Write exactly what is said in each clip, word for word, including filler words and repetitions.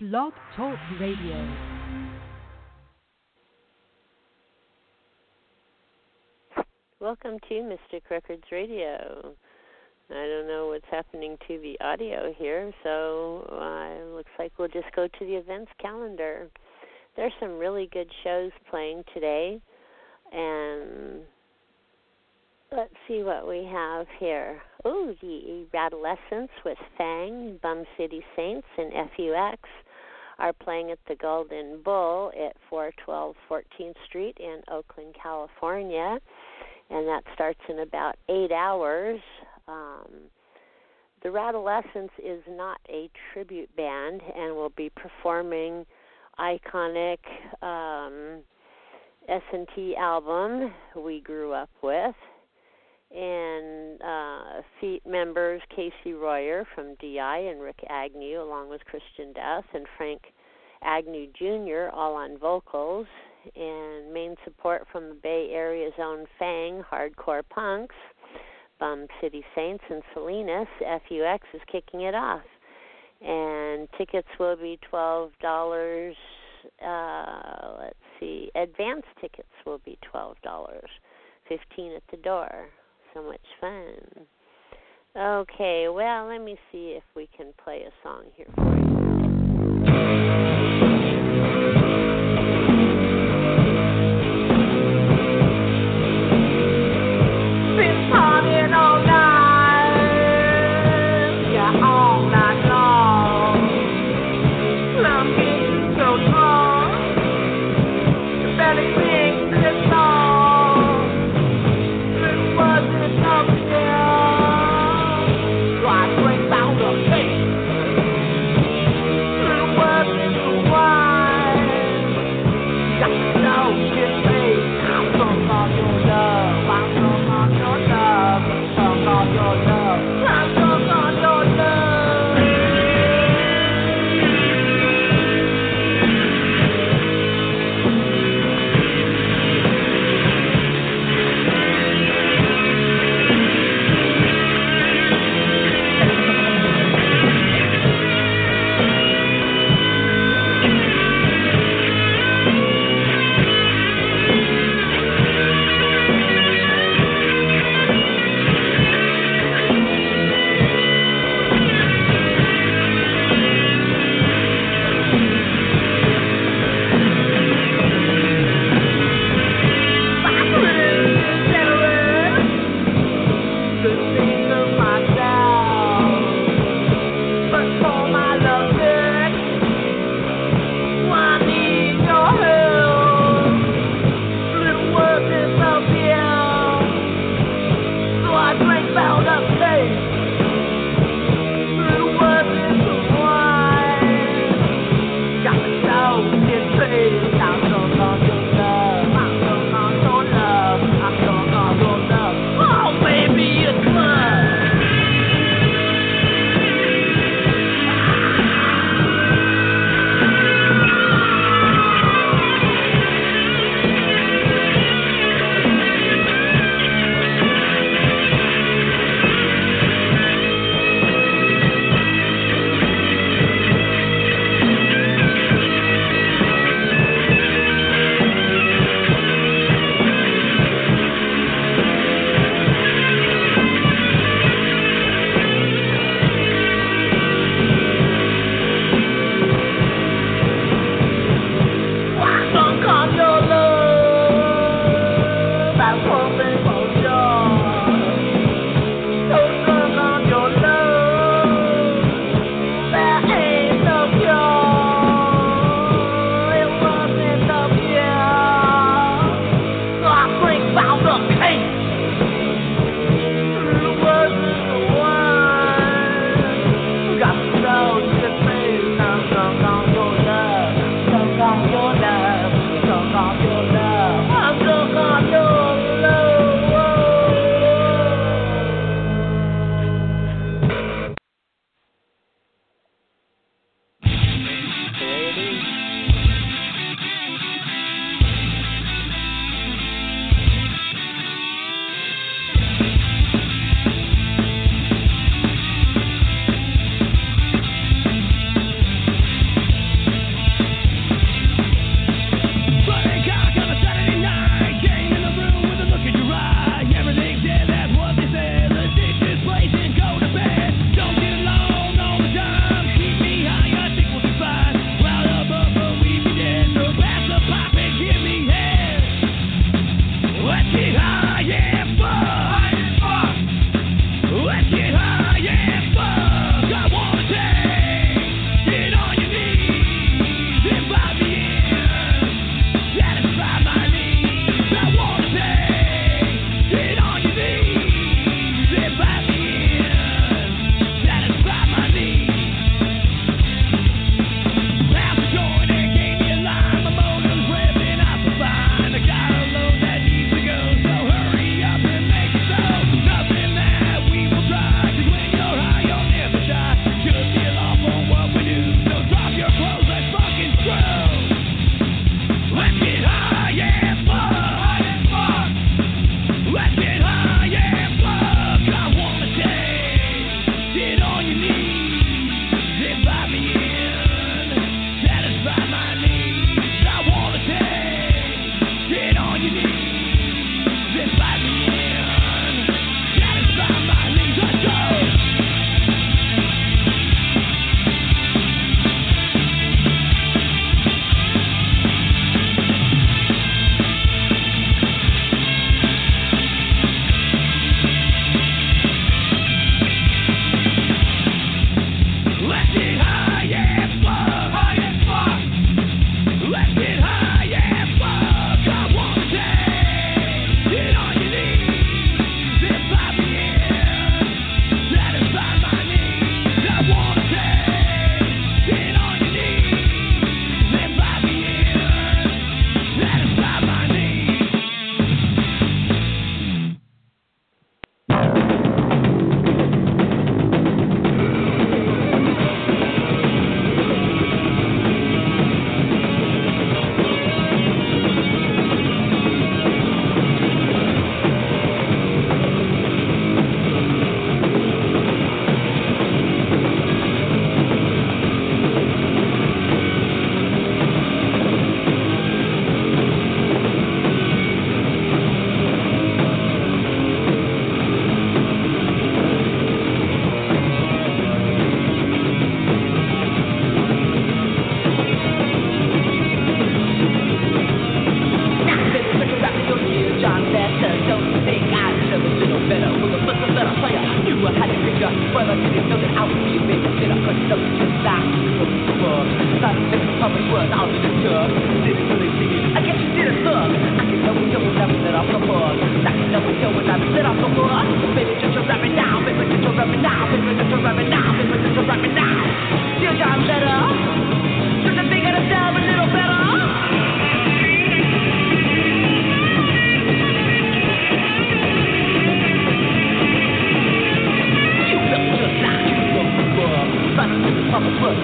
Blog Talk Radio. Welcome to Mystic Records Radio. I don't know what's happening to the audio here, so uh, it looks like we'll just go to the events calendar. There's some really good shows playing today, and let's see what we have here. Oh, the Adolescents with Fang, Bum City Saints, and F U X are playing at the Golden Bull at four twelve fourteenth Street in Oakland, California, and that starts in about eight hours. Um, the Radolescents is not a tribute band and will be performing iconic um, S and T album We Grew Up With, and uh, Feet members Casey Royer from D I and Rick Agnew, along with Christian Death and Frank Agnew Junior, all on vocals, and main support from the Bay Area's own Fang, Hardcore Punks, Bum City Saints, and Salinas. F U X is kicking it off, and tickets will be twelve dollars. Uh, let's see, advance tickets will be twelve dollars, fifteen dollars at the door. So much fun. Okay, well, let me see if we can play a song here for you. Been partying all night, yeah, all night long. I'm getting so drunk, you better sing this song.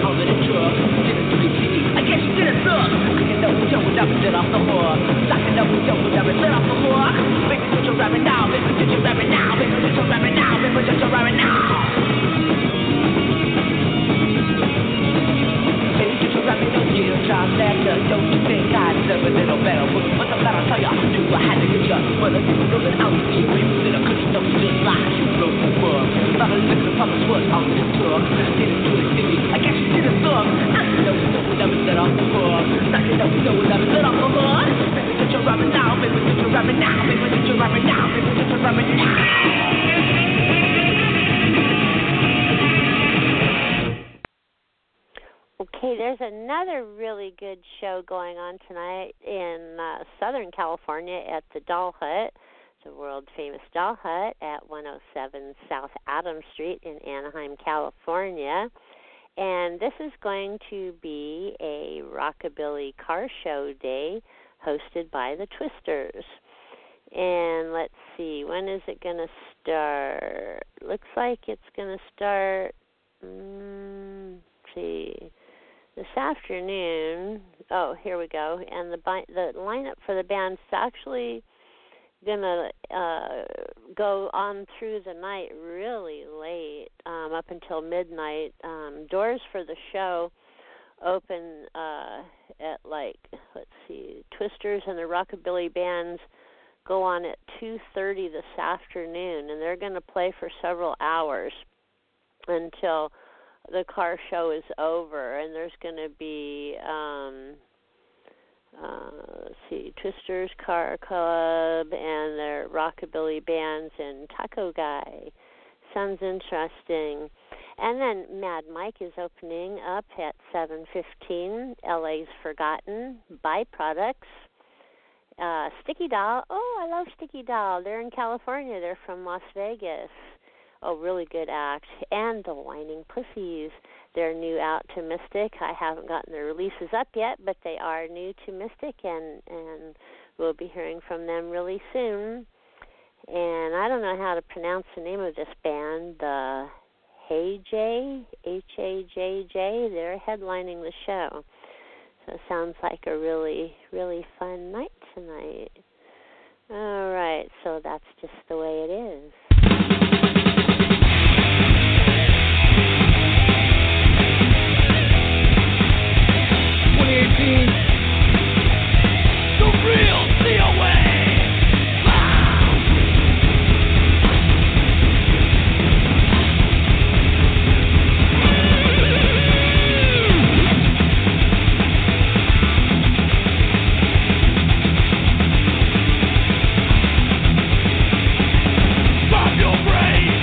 know that it took. Didn't really see me, I guess you didn't look. I can know you would never let off the hook. Locking up with you would never let off the hook. Baby, get your rabbit now, baby, get your rabbit now, baby, get your rabbit now, baby, get your rabbit now. Time later, don't you think I deserve a little better? What's the matter? Tell ya, do I had to get ya? Well, I didn't know that I was here. People that I couldn't know just like you broke the book. Not a little promise was all it took. Didn't do it, did you? I guess you didn't look. I can know you know we never let off the hook. I can know you know we never let off the hook. Baby, get your rabbit now, baby, get your rabbit now, baby, get your rabbit now, baby, get your rabbit now. Okay, there's another really good show going on tonight in uh, Southern California at the Doll Hut, the world-famous Doll Hut at one oh seven South Adams Street in Anaheim, California. And this is going to be a rockabilly car show day hosted by the Twisters. And let's see, when is it going to start? Looks like it's going to start, mm, let's see, this afternoon. Oh, here we go. And the the lineup for the band's actually going to uh, go on through the night really late, um, up until midnight. Um, doors for the show open uh, at like, let's see, Twisters and the Rockabilly bands go on at two thirty this afternoon, and they're going to play for several hours until the car show is over. And there's going to be, um, uh, let's see, Twisters Car Club and their Rockabilly bands and Taco Guy. Sounds interesting. And then Mad Mike is opening up at seven fifteen, L A's Forgotten, Byproducts. Uh, Sticky Doll. Oh, I love Sticky Doll. They're in California. They're from Las Vegas. Oh, really good act. And the Whining Pussies. They're new out to Mystic. I haven't gotten their releases up yet, but they are new to Mystic, and, and we'll be hearing from them really soon. And I don't know how to pronounce the name of this band, the Hey J, H A J J. They're headlining the show. So it sounds like a really, really fun night tonight. All right, so that's just the way it is. twenty eighteen, the real C O A. Pop your brain!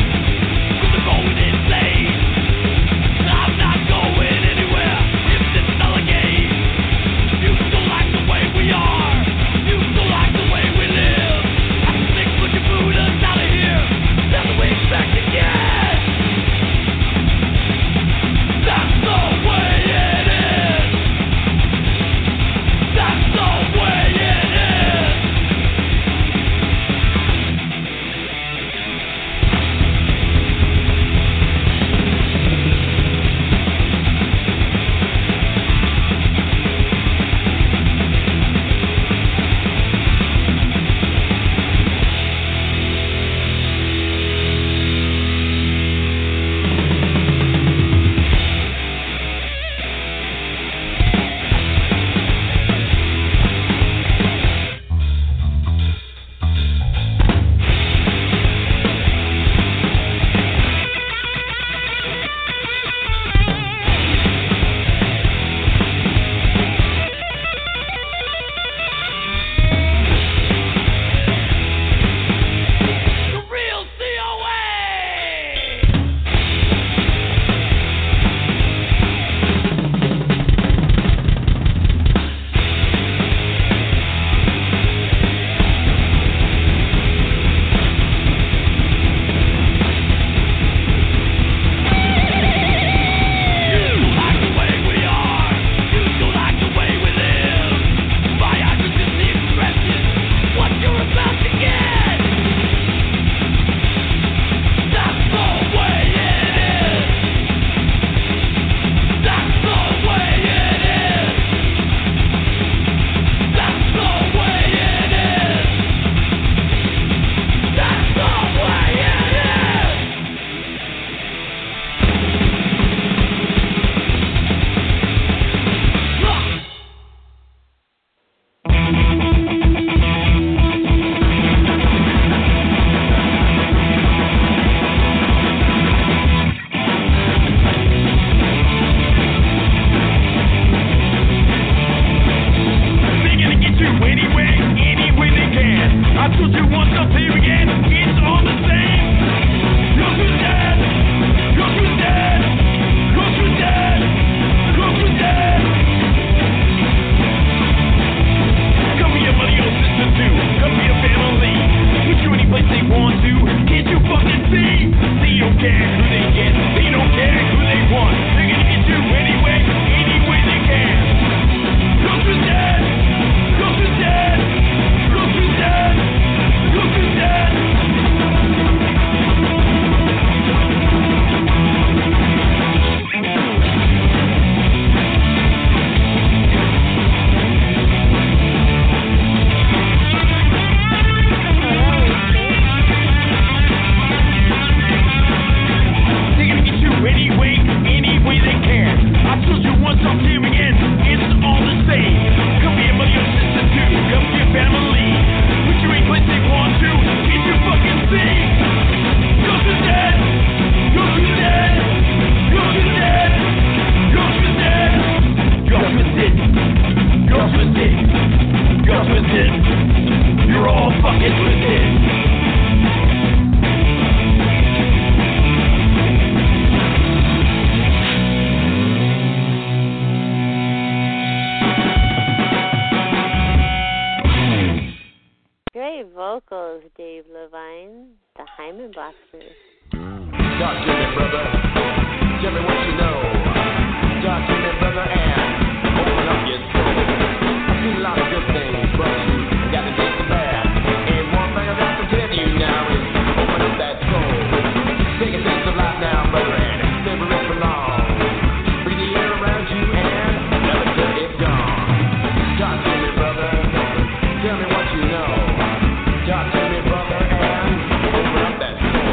nine, the Hyman Blasters. Talk to me, brother. Tell me what you know. Talk to me, brother, and open up your soul. I've seen a lot of good things, but you got to take the bad. And one thing I got to tell you now is open up that soul. Take a taste of life now, brother, and never it for long. Breathe the air around you and never till it's gone. Talk to me, brother. Tell me what you know. Talk to me, brother, and open up that soul.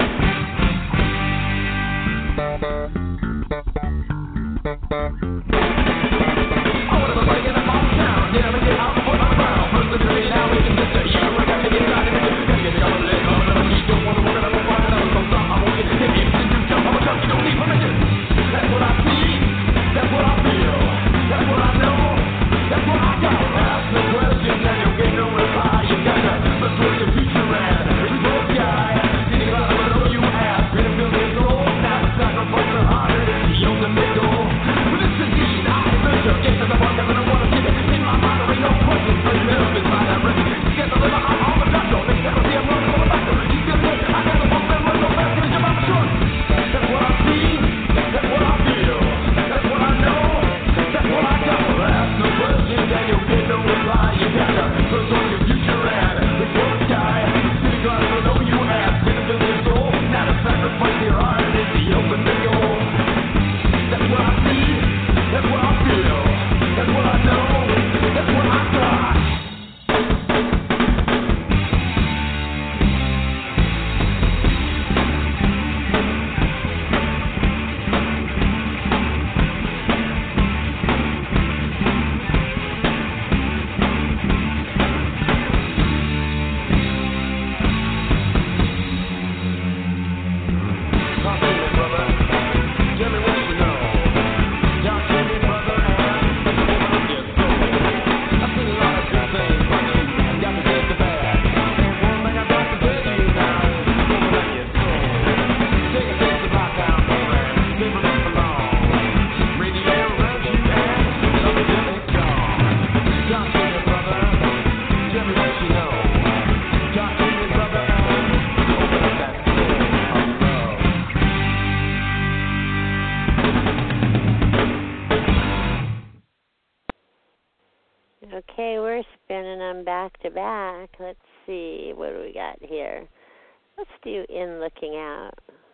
I wanna go breaking up all town. Yeah, we get out before the ground. First of the day, now we can just say, yeah, we gotta get out of here. Gotta get out of there. I'm gonna keep going, wanna work it up, wanna work it up. So stop, I won't get it. If you do jump, I'm a jump, you don't need permission. That's what I see. That's what I feel. That's what I know. That's what I got. Ask the question and you'll get no reply. You gotta look where your future at. It's your guy. Sitting right where all you ask. Been a million goals. Now it's sacrifice the heart. It's the ultimate goal. But it's indeed I venture. Get to the mark and I wanna see it. In my mind there ain't no question. First middle is my direction. You get the liver, I'm on the doctor. Next step I see I'm running on the back. You get it, I got the bump and run so fast. Get your mouth short. That's what I see. That's what I feel. That's what I know. That's what I got. Ask no questions and you'll get no reply. You gotta look on your future and it's your sky. Sitting on the know you have. Been a million goals. Now to sacrifice your heart is the ultimate goal. That's what I see. That's what I feel. That's what I know. That's what I got. Talk to me, brother. Tell me what you know. Talk to me, brother, and open up your soul. I've seen a lot of good things, but you got to take the bad. And one thing I got to tell you now is open up your soul. Take a taste of life down, brother, and never it for long. Breathe the air around you and love it till it's gone. Talk to me, brother. Tell me what you know. Talk to me, brother, and open up that soul of love. Okay, we're spinning them back to back. Let's see, what do we got here? Let's do In Looking Out.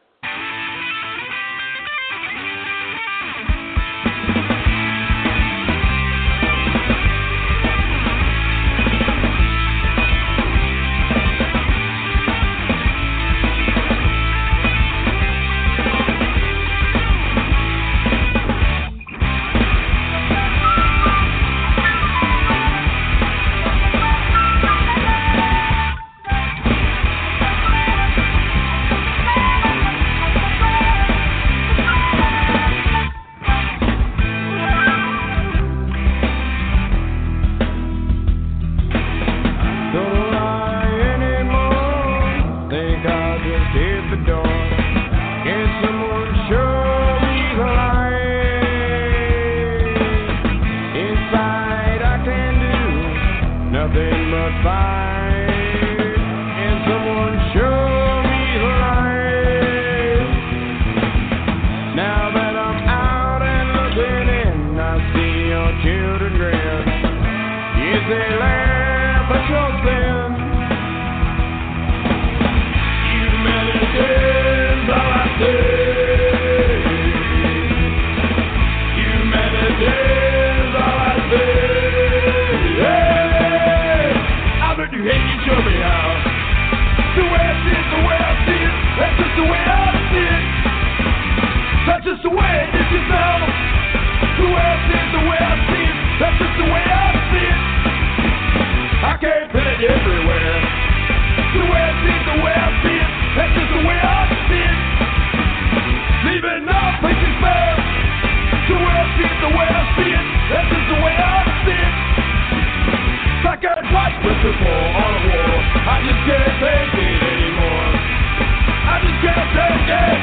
Don't lie anymore. Think I'll just hit the door. Can someone show me the light? Inside I can do nothing but fight. Can someone show me the light? Now that I'm out and looking in, I see your children grin. Yes, they laugh at your sin. Humanity is all I say. Humanity is all I say. Hey, I bet you hate you, show me how. The way I see it, the way I see it, that's just the way I see it. That's just the way it is now. The way I see it, the way I see it, that's just the way I see it. I can't put it everywhere. The way I see it, the way I see it, that's just the way I see it. Leaving no places bare. The way I see it, the way I see it, that's just the way I see it. Black and white with the ball on the wall. I just can't take it anymore. I just can't take it.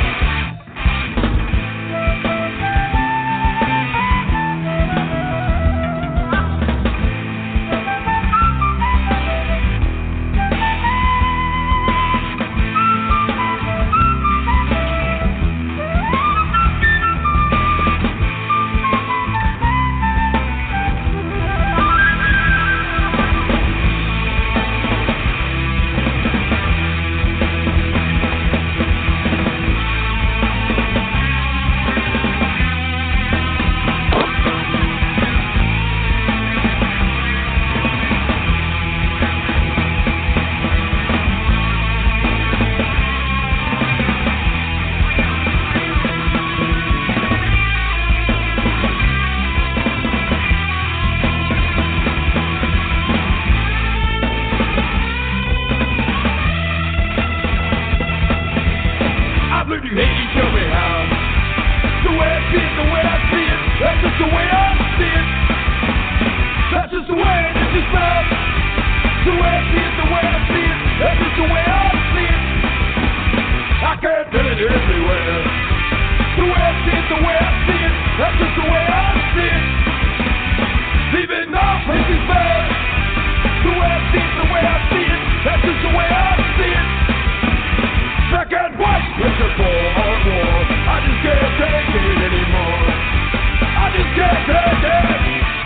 just the way I see it. That's just the way it is felt. The way I see it, the way I see it. That's just the way I see it. I can't feel it everywhere. The way I see it, the way I see it. That's just the way I see it. Leaving no places bad. The way I see it, the way I see it. That's just the way I see it. Black and white, picture for our war. I just can't take it anymore. I just can't take it.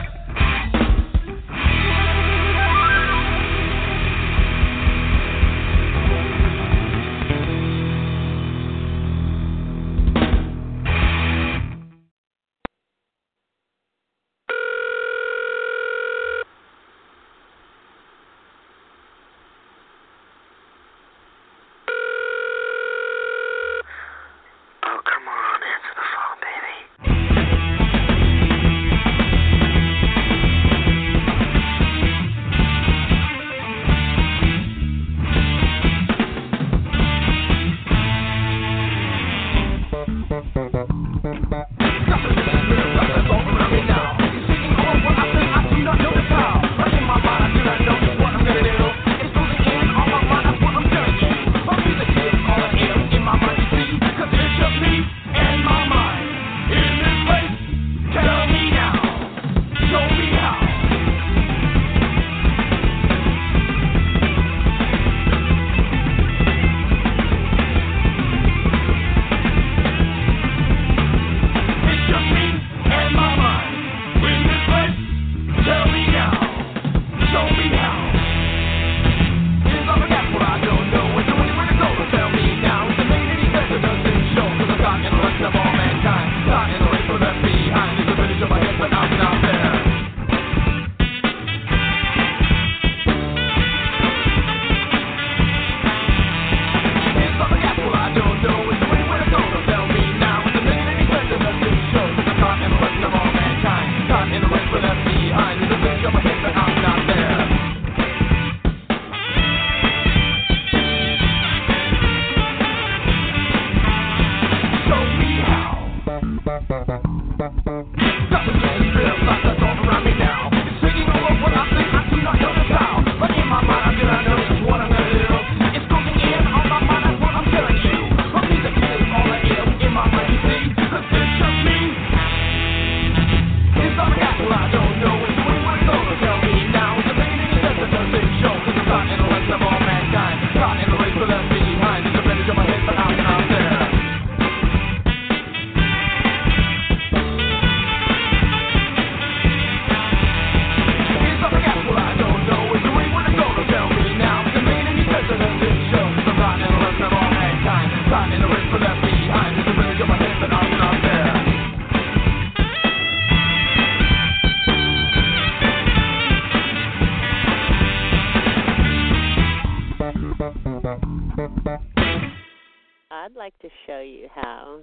I'd like to show you how.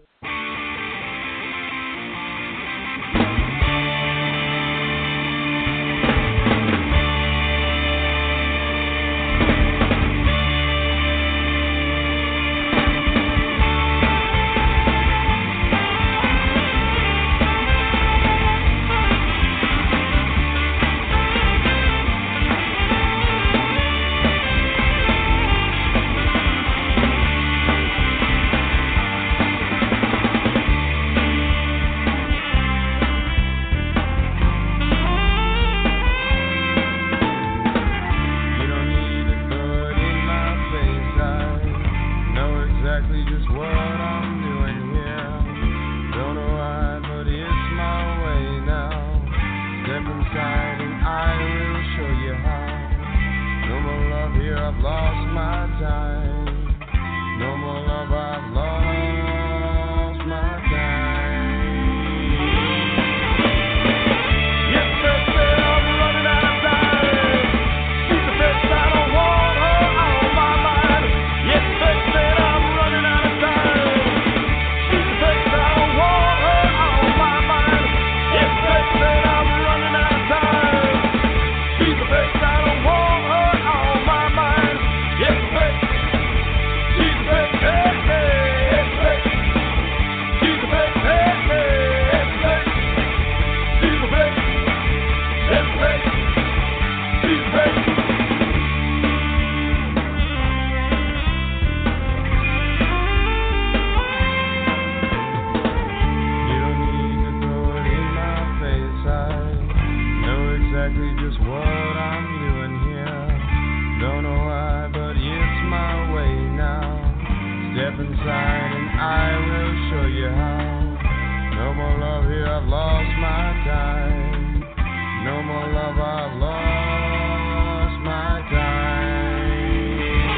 exactly just what I'm doing here. Don't know why, but it's my way now. Step inside and I will show you how. No more love here, I've lost my time. No more love, I've lost my time.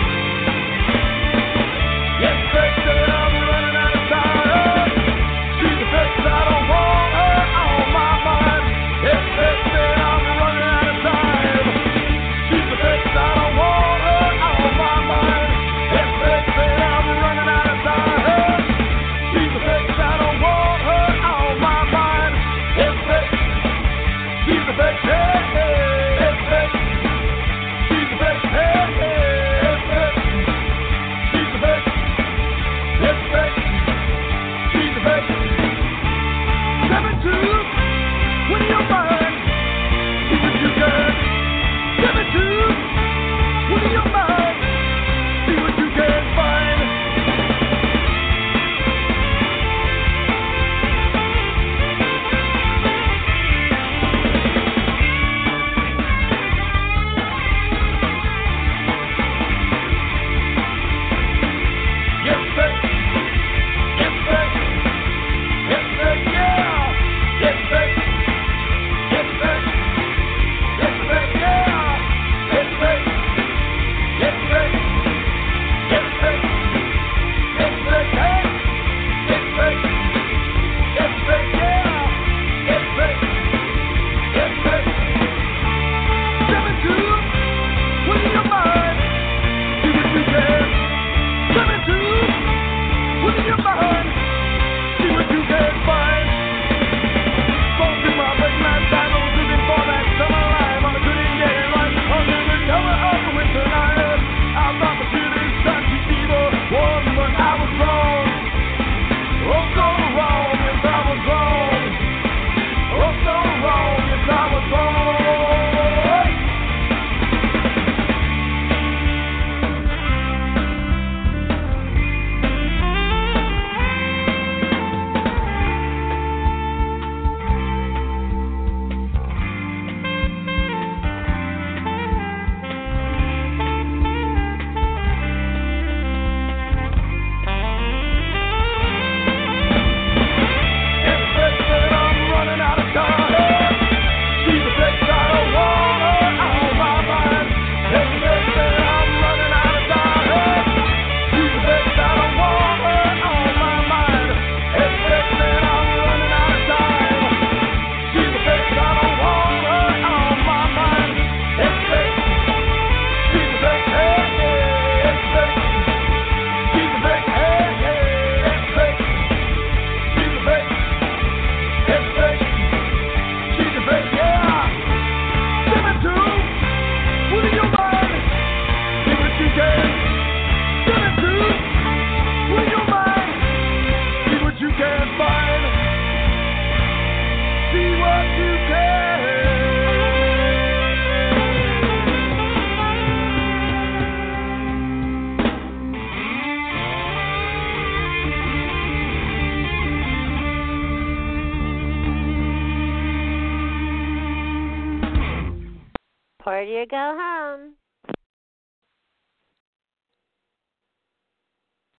Yes, baby, said I'm running out of time. She's the best, I don't want her on my mind. Yes, baby, said I'm running out of time. She's the best, I don't want her on my mind. Yes, baby, said I'm running out of time. She's the best, I don't want her on my mind. Yes, baby, she's the best, hey, hey, yes, baby. She's the best, hey, hey, yes, baby. She's the best. Yes, baby, she's the best. Seven two, when you're mine, see what you can. Seven two, when you're mine, see what you can find. Yes, baby. Yes, baby. Yes, baby, yeah. Yes, baby. Yes, baby. Yes, baby, yeah. Yes, baby. Yes, baby. Yes, baby. Yes, baby, hey. Yes, baby. Yes, baby, yeah. Yes, baby. Yes, baby. Seven two, when you're mine, see what you can. Seven two, when you're mine, see what you can find. Spoke to my best man, I was looking for that summer life. I couldn't get it right under the cover of the winter night. I thought the feeling such a fever was, but I was wrong. Oh, so wrong, yes, I was wrong. Oh, so wrong, yes, I was wrong. Yes, baby, said I'm running out of time. She's the best, I don't want her on my mind. Yes, baby, said I'm running out of time. She's the best, I don't want her on my mind. Yes, baby, said I'm running out of time. She's the best, I don't want her on my mind. Yes, baby, she's the best, hey, hey, yes, baby. She's the best, hey, hey, yes, baby. She's the best. Yes, baby. She's the best, yeah. Seven two, will you mind? See what you can. Seven two, will you mind? See what you can find. See what you can. Party or go home.